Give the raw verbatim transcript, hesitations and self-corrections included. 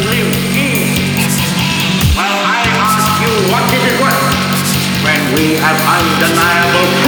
live in. Well, I ask you, what is it worth when we have undeniable